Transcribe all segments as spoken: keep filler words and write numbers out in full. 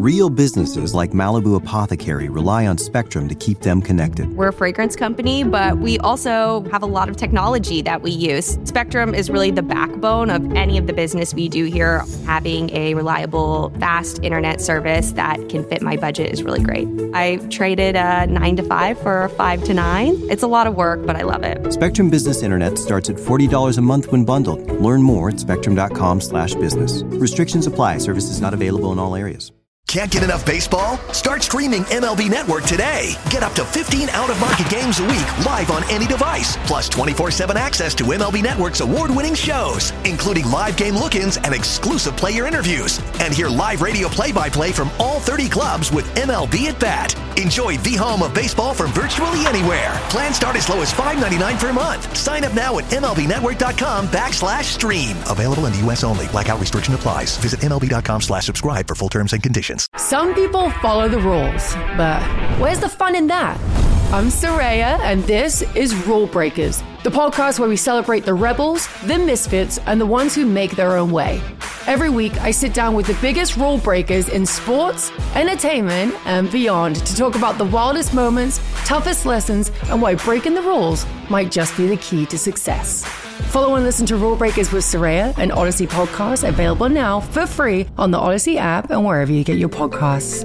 Real businesses like Malibu Apothecary rely on Spectrum to keep them connected. We're a fragrance company, but we also have a lot of technology that we use. Spectrum is really the backbone of any of the business we do here. Having a reliable, fast internet service that can fit my budget is really great. I traded a nine to five for a five to nine. It's a lot of work, but I love it. Spectrum Business Internet starts at forty dollars a month when bundled. Learn more at spectrum.com slash business. Restrictions apply. Services not available in all areas. Can't get enough baseball? Start streaming M L B Network today. Get up to fifteen out-of-market games a week live on any device. Plus twenty-four seven access to M L B Network's award-winning shows, including live game look-ins and exclusive player interviews. And hear live radio play-by-play from all thirty clubs with M L B at Bat. Enjoy the home of baseball from virtually anywhere. Plans start as low as five ninety-nine per month. Sign up now at MLBnetwork.com backslash stream. Available in the U S only. Blackout restriction applies. Visit MLB.com slash subscribe for full terms and conditions. Some people follow the rules, but where's the fun in that? I'm Soraya, and this is Rule Breakers, the podcast where we celebrate the rebels, the misfits, and the ones who make their own way. Every week, I sit down with the biggest rule breakers in sports, entertainment, and beyond to talk about the wildest moments, toughest lessons, and why breaking the rules might just be the key to success. Follow and listen to Rule Breakers with Soraya, an Odyssey podcast, available now for free on the Odyssey app and wherever you get your podcasts.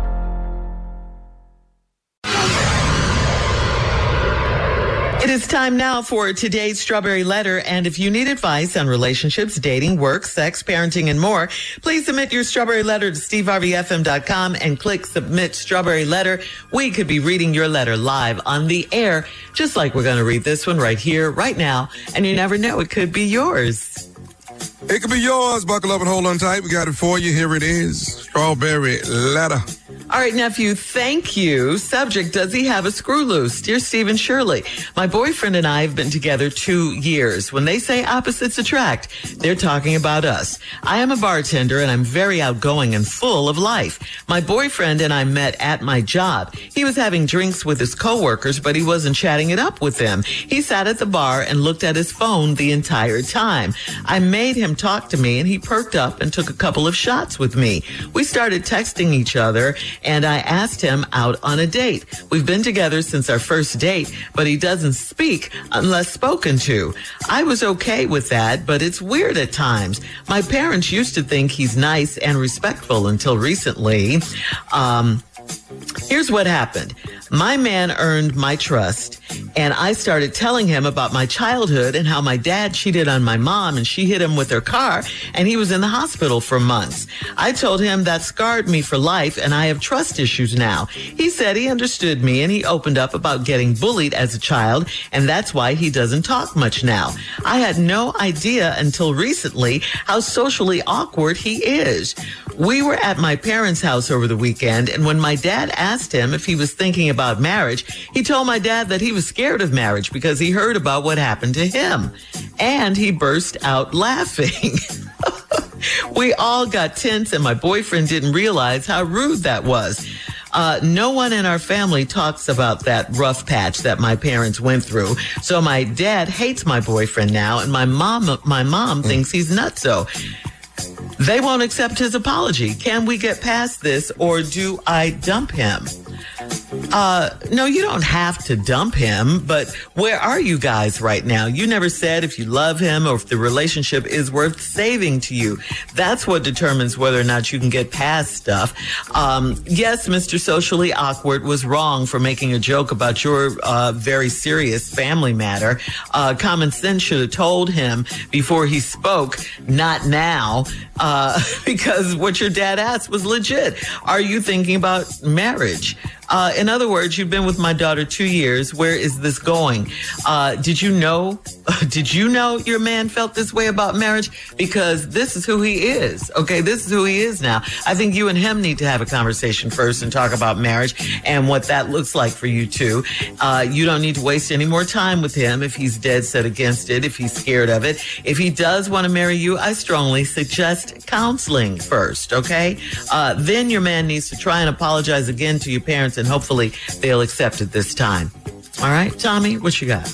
It is time now for today's Strawberry Letter, and if you need advice on relationships, dating, work, sex, parenting, and more, please submit your Strawberry Letter to steve harvey f m dot com and click Submit Strawberry Letter. We could be reading your letter live on the air, just like we're going to read this one right here, right now, and you never know, it could be yours. It could be yours. Buckle up and hold on tight. We got it for you. Here it is. Strawberry Letter. All right, nephew, thank you. Subject, does he have a screw loose? Dear Steve and Shirley, my boyfriend and I have been together two years. When they say opposites attract, they're talking about us. I am a bartender and I'm very outgoing and full of life. My boyfriend and I met at my job. He was having drinks with his coworkers, but he wasn't chatting it up with them. He sat at the bar and looked at his phone the entire time. I made him talk to me and he perked up and took a couple of shots with me. We started texting each other and I asked him out on a date. We've been together since our first date, but he doesn't speak unless spoken to. I was okay with that, but it's weird at times. My parents used to think he's nice and respectful until recently. Um, here's what happened. My man earned my trust, and I started telling him about my childhood and how my dad cheated on my mom and she hit him with her car, and he was in the hospital for months. I told him that scarred me for life, and I have trust issues now. He said he understood me, and he opened up about getting bullied as a child, and that's why he doesn't talk much now. I had no idea until recently how socially awkward he is. We were at my parents' house over the weekend, and when my dad asked him if he was thinking about about marriage, he told my dad that he was scared of marriage because he heard about what happened to him. And he burst out laughing. We all got tense, and my boyfriend didn't realize how rude that was. Uh, no one in our family talks about that rough patch that my parents went through. So my dad hates my boyfriend now, and my mom, my mom thinks he's nutso. They won't accept his apology. Can we get past this, or do I dump him? Uh, no, you don't have to dump him, but where are you guys right now? You never said if you love him or if the relationship is worth saving to you. That's what determines whether or not you can get past stuff. Um, yes, Mister Socially Awkward was wrong for making a joke about your uh, very serious family matter. Uh, common sense should have told him before he spoke, not now, uh, because what your dad asked was legit. Are you thinking about marriage? Uh, in other words, you've been with my daughter two years. Where is this going? Uh, did you know, did you know your man felt this way about marriage? Because this is who he is. Okay, this is who he is now. I think you and him need to have a conversation first and talk about marriage and what that looks like for you two. Uh, you don't need to waste any more time with him if he's dead set against it, if he's scared of it. If he does want to marry you, I strongly suggest counseling first, okay? Uh, then your man needs to try and apologize again to your parents, and hopefully they'll accept it this time. All right, Tommy, what you got?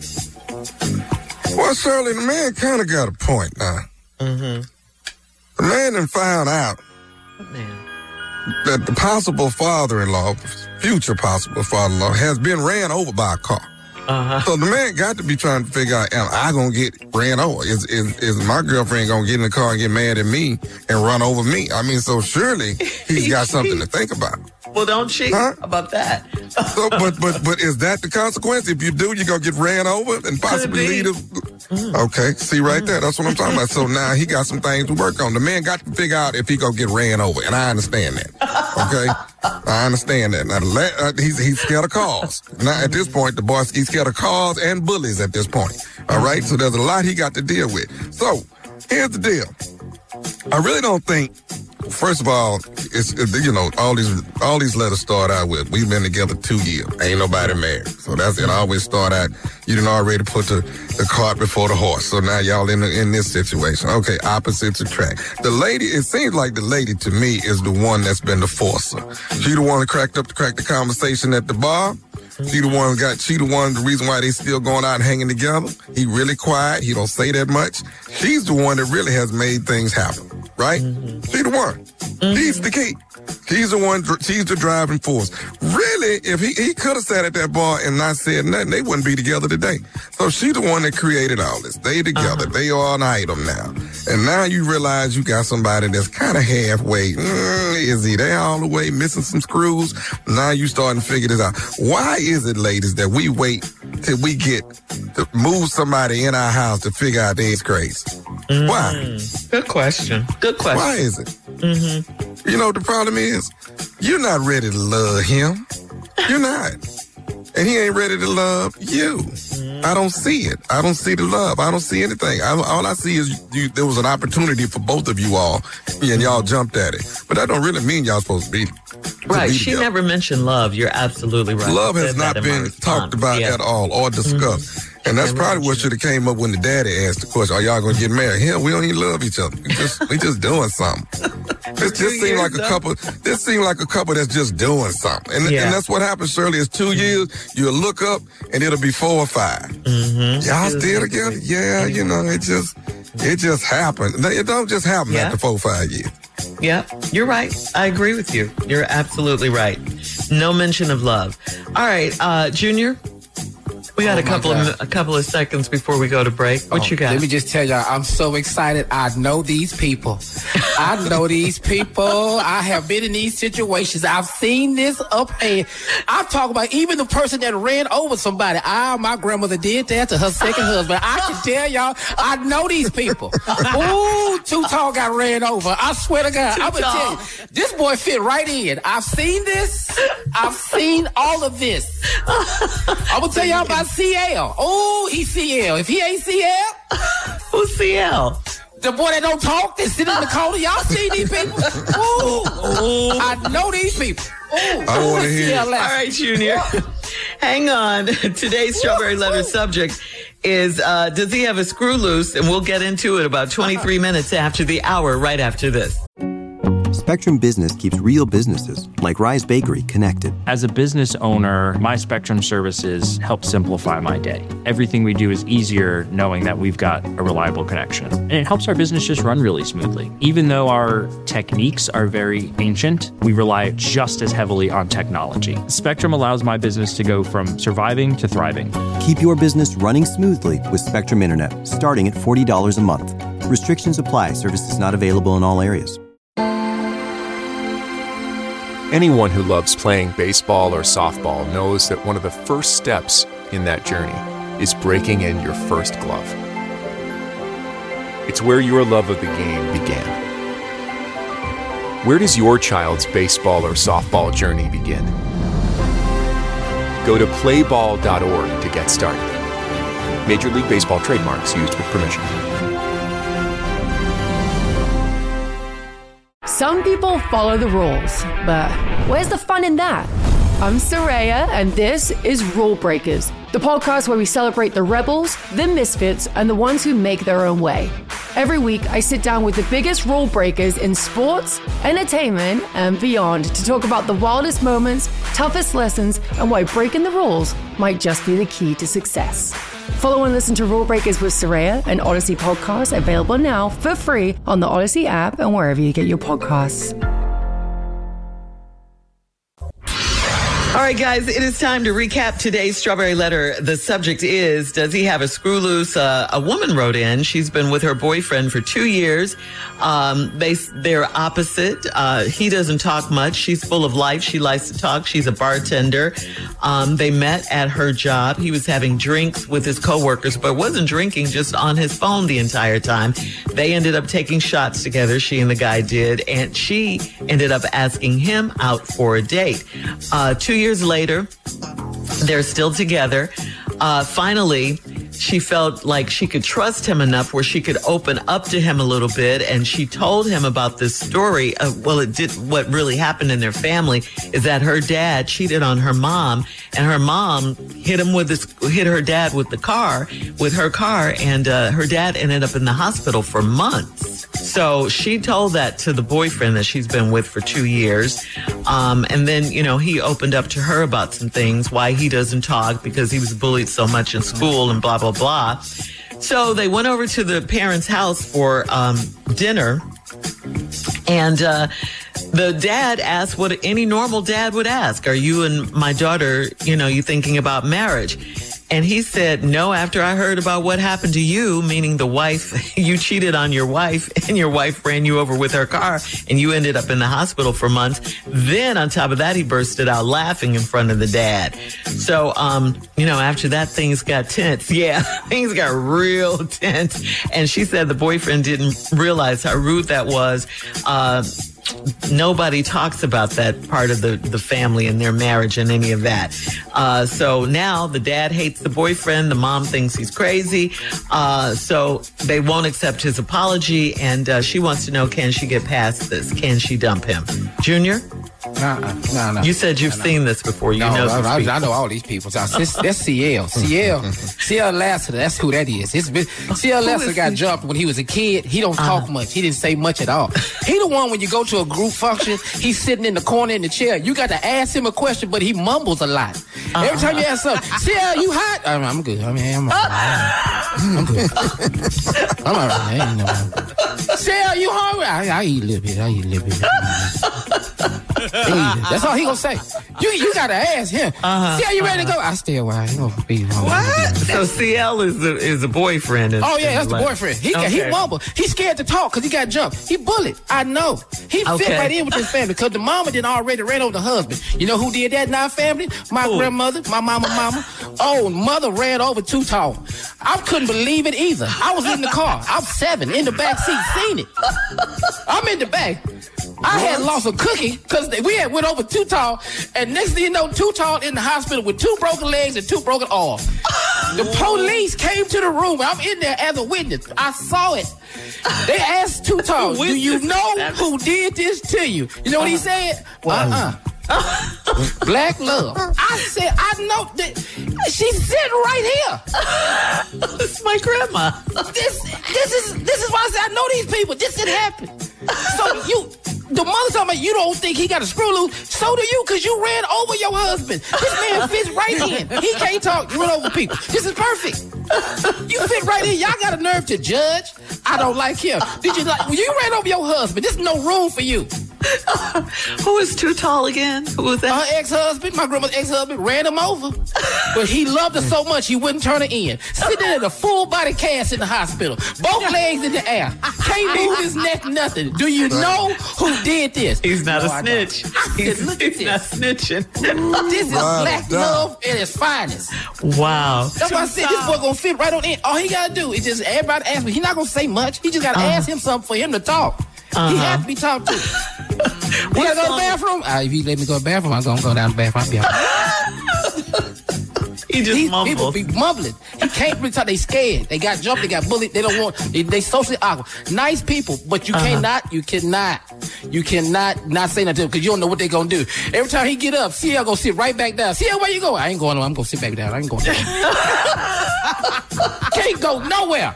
Well, Shirley, the man kind of got a point now. Mm-hmm. The man done found out What man? that the possible father-in-law, future possible father-in-law, has been ran over by a car. Uh-huh. So the man got to be trying to figure out, am I going to get ran over? Is, is is my girlfriend going to get in the car and get mad at me and run over me? I mean, so surely he's got something to think about. Well, don't she? Huh? About that. so, but but but is that the consequence? If you do, you're going to get ran over and possibly lead a... Mm. Okay, see right mm. there. That's what I'm talking about. So now he got some things to work on. The man got to figure out if he going to get ran over, and I understand that. Okay? I understand that. Now, uh, he's, he's scared of cars. Now, at this point, the boss, he's scared of cars and bullies at this point. All right? So there's a lot he got to deal with. So here's the deal. I really don't think, first of all, it's, you know, all these all these letters start out with, we've been together two years. Ain't nobody married. So that's it. I always start out, you done already put the, the cart before the horse. So now y'all in the, in this situation. Okay, opposites attract. The lady, it seems like the lady to me is the one that's been the forcer. She the one that cracked up to crack the conversation at the bar. She the one got, she the one, the reason why they still going out and hanging together. He really quiet. He don't say that much. She's the one that really has made things happen, right? Mm-hmm. She the one. Mm-hmm. She's the key. She's the one, she's the driving force. Really, if he, he could have sat at that bar and not said nothing, they wouldn't be together today. So she the one that created all this. They together. Uh-huh. They are an item now. And now you realize you got somebody that's kind of halfway. Mm, is he there all the way, missing some screws? Now you starting to figure this out. Why is it, ladies, that we wait till we get to move somebody in our house to figure out they's crazy? Mm, Why? Good question. Good question. Why is it? Mm-hmm. You know, the problem is, you're not ready to love him. You're not. And he ain't ready to love you. Mm. I don't see it. I don't see the love. I don't see anything. I, all I see is you, there was an opportunity for both of you all, and y'all jumped at it. But that don't really mean y'all supposed to be Right. She together. Never mentioned love. You're absolutely right. Love has not been talked about yeah. at all or discussed. Mm-hmm. And that's probably what should have came up when the daddy asked the question, are y'all going to get married? Hell, we don't even love each other. We just, we just doing something. This just seemed like a couple, this seemed like a couple that's just doing something. And, yeah. and that's what happens, Shirley, is two mm-hmm. years, you'll look up and it'll be four or five. Mm-hmm. Y'all still together? Yeah, you know, it just, it just happened. It don't just happen yeah. after four or five years. Yeah, you're right. I agree with you. You're absolutely right. No mention of love. All right, uh, Junior, we got oh a couple God. of a couple of seconds before we go to break. What oh, you got? Let me just tell y'all, I'm so excited. I know these people. I know these people. I have been in these situations. I've seen this up, and I'm talking about even the person that ran over somebody. I, my grandmother did that to her second husband. I can tell y'all, I know these people. Ooh, Too Tall got ran over. I swear to God, I'm gonna tell you, this boy fit right in. I've seen this. I've seen all of this. I'm gonna tell y'all about C L. Oh, he's C L. If he ain't C L, who's C L? The boy that don't talk, that sit in the corner. Y'all see these people? Ooh, ooh. I know these people. Ooh, I want to hear. All right, Junior. Hang on. Today's Strawberry Letter subject is, uh, does he have a screw loose? And we'll get into it about twenty-three minutes after the hour, right after this. Spectrum Business keeps real businesses, like Rise Bakery, connected. As a business owner, my Spectrum services help simplify my day. Everything we do is easier knowing that we've got a reliable connection. And it helps our business just run really smoothly. Even though our techniques are very ancient, we rely just as heavily on technology. Spectrum allows my business to go from surviving to thriving. Keep your business running smoothly with Spectrum Internet, starting at forty dollars a month. Restrictions apply. Services not available in all areas. Anyone who loves playing baseball or softball knows that one of the first steps in that journey is breaking in your first glove. It's where your love of the game began. Where does your child's baseball or softball journey begin? Go to play ball dot org to get started. Major League Baseball trademarks used with permission. Some people follow the rules, but where's the fun in that? I'm Soraya, and this is Rule Breakers, the podcast where we celebrate the rebels, the misfits, and the ones who make their own way. Every week, I sit down with the biggest rule breakers in sports, entertainment, and beyond to talk about the wildest moments, toughest lessons, and why breaking the rules might just be the key to success. Follow and listen to Rule Breakers with Soraya, an Odyssey podcast available now for free on the Odyssey app and wherever you get your podcasts. right, guys, it is time to recap today's Strawberry Letter. The subject is, does he have a screw loose? Uh, a woman wrote in. She's been with her boyfriend for two years. Um, they, they're opposite. Uh, he doesn't talk much. She's full of life. She likes to talk. She's a bartender. Um, they met at her job. He was having drinks with his coworkers, but wasn't drinking, just on his phone the entire time. They ended up taking shots together. She and the guy did. And she ended up asking him out for a date. Uh, two years later, they're still together. Uh, finally, she felt like she could trust him enough where she could open up to him a little bit. And she told him about this story. Uh, well, it did. What really happened in their family is that her dad cheated on her mom, and her mom hit him with this, hit her dad with the car, with her car. And uh, her dad ended up in the hospital for months. So she told that to the boyfriend that she's been with for two years. Um, and then, you know, he opened up to her about some things, why he doesn't talk, because he was bullied so much in school and blah, blah, blah. So they went over to the parents' house for um, dinner. And uh, the dad asked what any normal dad would ask. Are you and my daughter, you know, you thinking about marriage? And he said, no, after I heard about what happened to you, meaning the wife, you cheated on your wife and your wife ran you over with her car and you ended up in the hospital for months. Then on top of that, he bursted out laughing in front of the dad. So, um, you know, after that, things got tense. Yeah, things got real tense. And she said the boyfriend didn't realize how rude that was. Uh, Nobody talks about that part of the, the family and their marriage and any of that. Uh, so now the dad hates the boyfriend. The mom thinks he's crazy. Uh, so they won't accept his apology. And uh, she wants to know, can she get past this? Can she dump him? Junior? Uh-uh. No, no. You said you've no, no. seen this before. You no, know I, these I, I know all these people. So that's, that's C L. C L. C L Lassiter. That's who that is. It's, C L Lassiter got he? jumped when he was a kid. He don't uh-huh. talk much. He didn't say much at all. He the one when you go to a group function, he's sitting in the corner in the chair. You got to ask him a question, but he mumbles a lot. Uh-huh. Every time you ask something, C L, you hot? I'm, I'm good. I mean, I'm all right. I'm good. I'm all right. I ain't no. C L, you hungry? I, I eat a little bit. I eat a little bit. That's all he gonna say. You you gotta ask him. Uh-huh, C L, you ready uh-huh. to go? I stay a while. He gonna be what? So C L is a, is a boyfriend. Oh yeah, that's the boyfriend. He okay. he mumble. He's scared to talk because he got jumped. He bullied. I know. He okay. fit right in with his family because the mama did already ran over the husband. You know who did that in our family? My Ooh. grandmother, my mama, mama. Oh, mother ran over Too Tall. I couldn't believe it either. I was in the car. I'm seven in the back seat, seen it. I'm in the back. I had lost a cookie because we had went over Too Tall, and next thing you know, Too Tall in the hospital with two broken legs and two broken arms. The police came to the room. I'm in there as a witness. I saw it. They asked Too Tall, do you know who did this to you? You know what he said? Uh-uh. Black love. I said, I know that she's sitting right here. It's my grandma. This this is this is why I said I know these people. This didn't happen. So you the mother talking about you don't think he got a screw loose. So do you, because you ran over your husband. This man fits right in. He can't talk. You run over people. This is perfect. You fit right in. Y'all got a nerve to judge. I don't like him. Did you like when you ran over your husband? There's no room for you. Uh, who is Too Tall again? Who was that? Her ex-husband, my grandma's ex-husband, ran him over. But he loved her so much he wouldn't turn her in. Sitting in a full body cast in the hospital. Both legs in the air. Can't move his neck, nothing. Do you know who did this? He's not no, a snitch. He's, he's, he's not snitching. This is wow, black damn. love at its finest. Wow. That's why I said this boy gonna fit right on in. All he gotta do is just everybody ask me. He's not gonna say much. He just gotta uh-huh. ask him something for him to talk. Uh-huh. He has to be talked to. We gotta go to the bathroom? Uh, if you let me go to the bathroom, I'm gonna go down to the bathroom. I'll be all right. He just These mumbles. People be mumbling. He can't really talk. They scared. They got jumped. They got bullied. They don't want. They, they socially awkward. Nice people, but you uh-huh. cannot. You cannot. You cannot not say nothing to them because you don't know what they gonna do. Every time he get up, C L gonna sit right back down. C L, where you go? I ain't going. I'm gonna sit back down. I ain't going down. Can't go nowhere.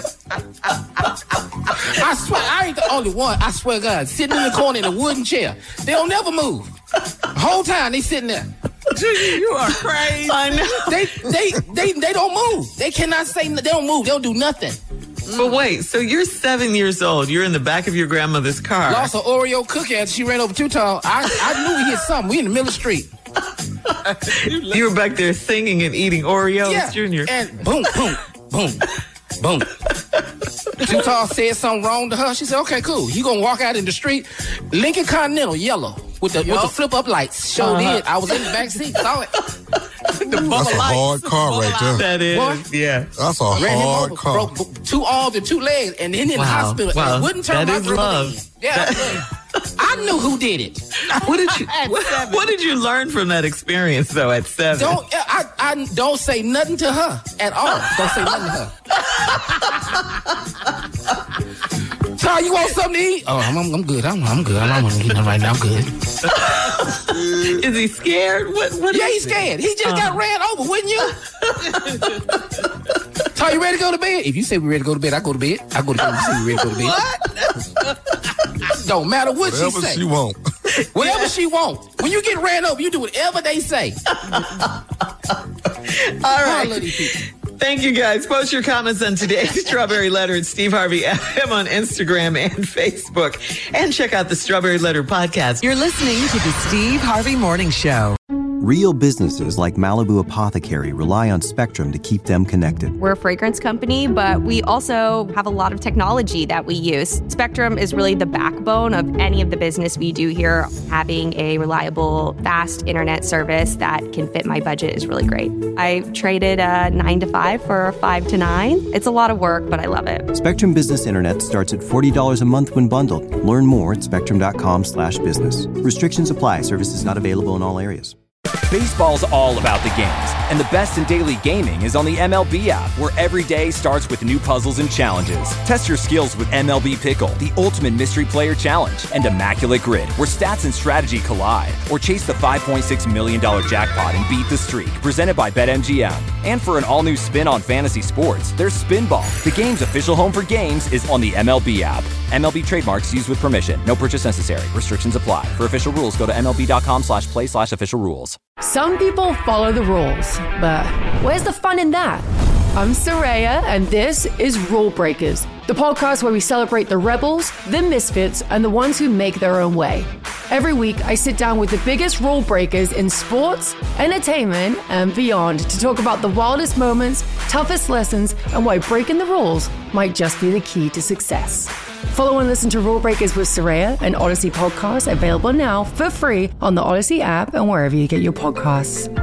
I swear, I ain't the only one. I swear to God, sitting in the corner in a wooden chair. They don't never move. The whole time they sitting there. You are crazy. I know. They, they, they, they don't move. They cannot say, they don't move. They don't do nothing. But wait, so you're seven years old. You're in the back of your grandmother's car. Lost an Oreo cookie after she ran over Too Tall. I, I knew he hit something. We in the middle of the street. You were back there singing and eating Oreos, Yeah, Junior. and boom, boom, boom, boom. Too Tall said something wrong to her. She said, okay, cool. You gonna walk out in the street. Lincoln Continental, yellow, with the, with the flip-up lights. Showed Uh-huh. it. I was in the back seat, saw it. That's a hard car right there. That is, What? yeah. That's a Ran him hard over, car. broke two arms and two legs, and then in the Wow. hospital. Wow. And wouldn't turn That my is dribble love. in. Yeah, I knew who did it. What did you what, what did you learn from that experience though at seven? Don't I, I don't say nothing to her at all. Don't say nothing to her. Ty, you want something to eat? Oh, I'm, I'm, I'm good. I'm, I'm good. I'm, I'm eating right now. I'm good. Is he scared? What? what Yeah, is he's it? scared. He just got ran over, wouldn't you? Ty, you ready to go to bed? If you say we're ready to go to bed, I go to bed. I go to bed. You say we're ready to go to bed. What? Don't matter what Whatever she say. she want. Whatever she want. When you get ran over, you do whatever they say. All I love right. these people. Thank you guys. Post your comments on today's Strawberry Letter at Steve Harvey F M on Instagram and Facebook. And check out the Strawberry Letter podcast. You're listening to the Steve Harvey Morning Show. Real businesses like Malibu Apothecary rely on Spectrum to keep them connected. We're a fragrance company, but we also have a lot of technology that we use. Spectrum is really the backbone of any of the business we do here. Having a reliable, fast internet service that can fit my budget is really great. I traded a nine to five for a five to nine. It's a lot of work, but I love it. Spectrum Business Internet starts at forty dollars a month when bundled. Learn more at spectrum.com slash business. Restrictions apply. Services not available in all areas. Baseball's all about the games, and the best in daily gaming is on the M L B app, where every day starts with new puzzles and challenges. Test your skills with M L B Pickle, the ultimate mystery player challenge, and Immaculate Grid, where stats and strategy collide. Or chase the five point six million dollars jackpot and beat the streak, presented by BetMGM. And for an all-new spin on fantasy sports, there's Spinball. The game's official home for games is on the M L B app. M L B trademarks used with permission. No purchase necessary. Restrictions apply. For official rules, go to MLB.com slash play slash official rules. Some people follow the rules, but where's the fun in that? I'm Soraya, and this is Rule Breakers, the podcast where we celebrate the rebels, the misfits, and the ones who make their own way. Every week, I sit down with the biggest rule breakers in sports, entertainment, and beyond to talk about the wildest moments, toughest lessons, and why breaking the rules might just be the key to success. Follow and listen to Rule Breakers with Soraya, an Odyssey podcast available now for free on the Odyssey app and wherever you get your podcasts.